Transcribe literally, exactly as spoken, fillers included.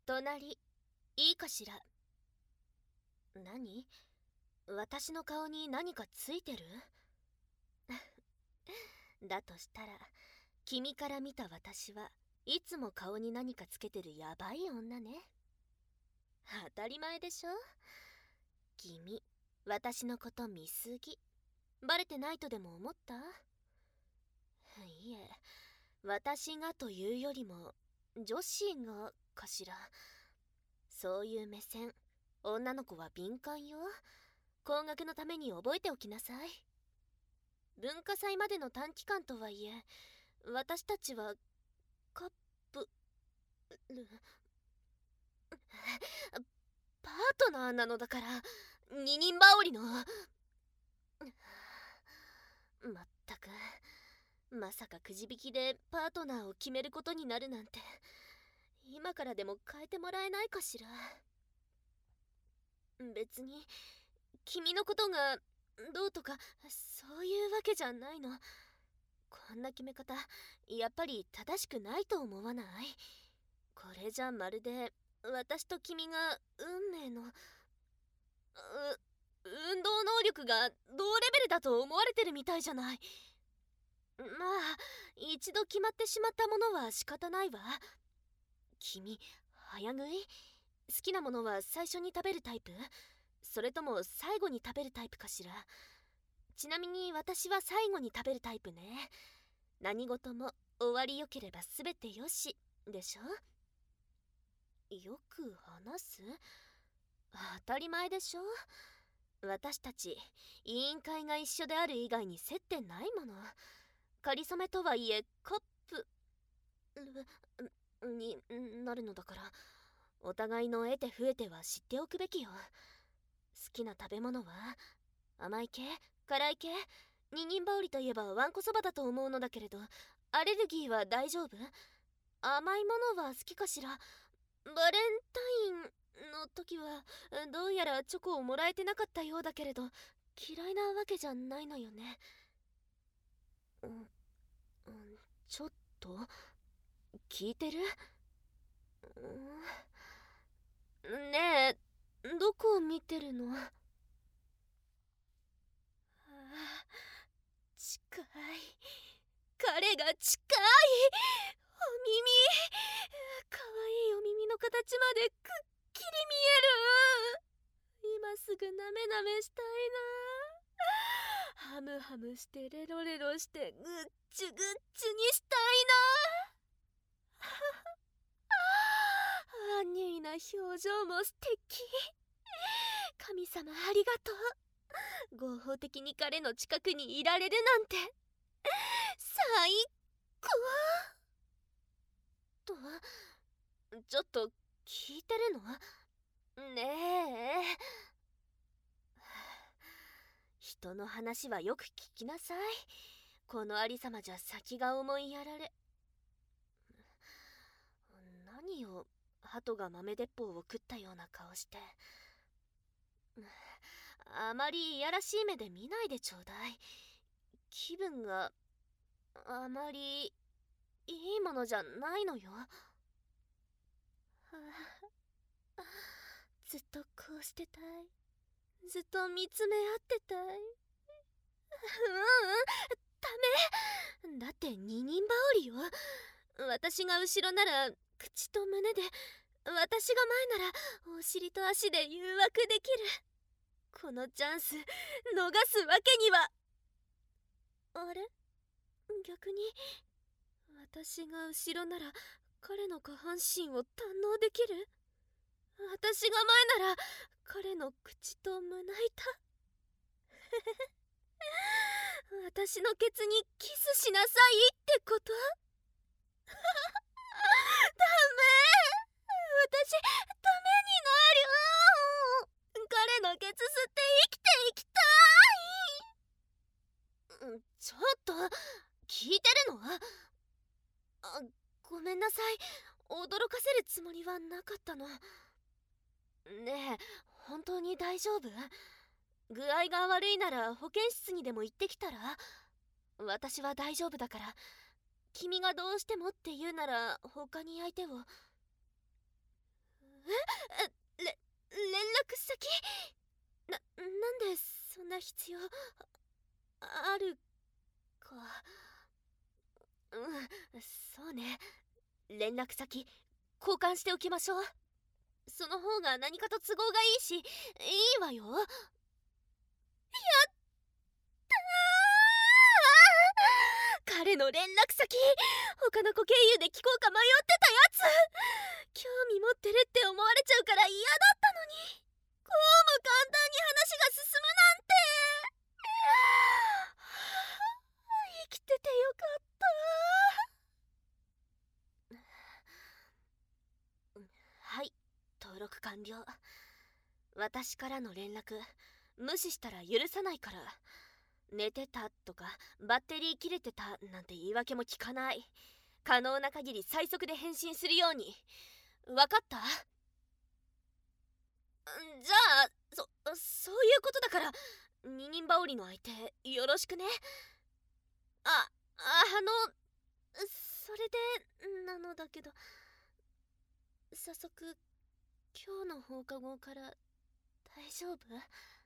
隣、いいかしら。何？私の顔に何かついてる？だとしたら、君から見た私はいつも顔に何かつけてるヤバい女ね。当たり前でしょ。君、私のこと見すぎ。バレてないとでも思った？いえ、私がというよりも女子がかしら。そういう目線、女の子は敏感よ。高額のために覚えておきなさい。文化祭までの短期間とはいえ、私たちはカップルパートナーなのだから、二人羽織の。まったく、まさかくじ引きでパートナーを決めることになるなんて。今からでも変えてもらえないかしら。別に君のことがどうとかそういうわけじゃないの。こんな決め方やっぱり正しくないと思わない？これじゃまるで私と君が運命のう運動能力が同レベルだと思われてるみたいじゃない。まあ一度決まってしまったものは仕方ないわ。君、早食い？好きなものは最初に食べるタイプ？それとも最後に食べるタイプかしら。ちなみに私は最後に食べるタイプね。何事も終わりよければ全てよしでしょ。よく話す？当たり前でしょ。私たち委員会が一緒である以外に接点ないもの。かりそめとはいえカップルになるのだから、お互いの得て増えては知っておくべきよ。好きな食べ物は甘い系？辛い系？二人羽織といえばわんこそばだと思うのだけれど、アレルギーは大丈夫？甘いものは好きかしら。バレンタインの時はどうやらチョコをもらえてなかったようだけれど、嫌いなわけじゃないのよね。うん、うん、ちょっと聞いてる？うん、ねえ、どこを見てるの？ああ、近い。彼が近い。お耳、かわいいお耳の形までくっきり見える。今すぐなめなめしたいな。ハムハムしてレロレロしてぐっちゅぐっちゅにしたいな。アンニュイな表情も素敵。神様ありがとう。合法的に彼の近くにいられるなんて最高。と、ちょっと聞いてるの？ねえ、人の話はよく聞きなさい。このありさまじゃ先が思いやられ。何を鳩が豆鉄砲を食ったような顔して。あまりいやらしい目で見ないでちょうだい。気分があまりいいものじゃないのよ。ずっとこうしてたい。ずっと見つめ合ってたい。ううん、ダメだって二人羽織よ。私が後ろなら口と胸で、私が前ならお尻と足で誘惑できる。このチャンス逃すわけには。あれ、逆に私が後ろなら彼の下半身を堪能できる。私が前なら彼の口と胸板。私のケツにキスしなさいってこと？ダメ、私ダメになる。彼のケツ吸って生きていきたい。ちょっと聞いてるの？あ、ごめんなさい。驚かせるつもりはなかったの。ねえ、本当に大丈夫？具合が悪いなら保健室にでも行ってきたら？私は大丈夫だから。君がどうしてもって言うなら他に相手を。 れ連絡先な、なんでそんな必要あるか。うん、そうね。連絡先交換しておきましょう。その方が何かと都合がいいし、いいわよ。やったー。彼の連絡先他の子経由で聞こうか迷ってたやつ。興味持ってるって思われちゃうから嫌だったのに、こうも簡単に話が進むなんて。生きててよかった。はい、登録完了。私からの連絡無視したら許さないから。寝てたとかバッテリー切れてたなんて言い訳も聞かない。可能な限り最速で返信するように。わかった？じゃあそそういうことだから、二人羽織の相手よろしくね。あああのそれでなのだけど、早速今日の放課後から大丈夫？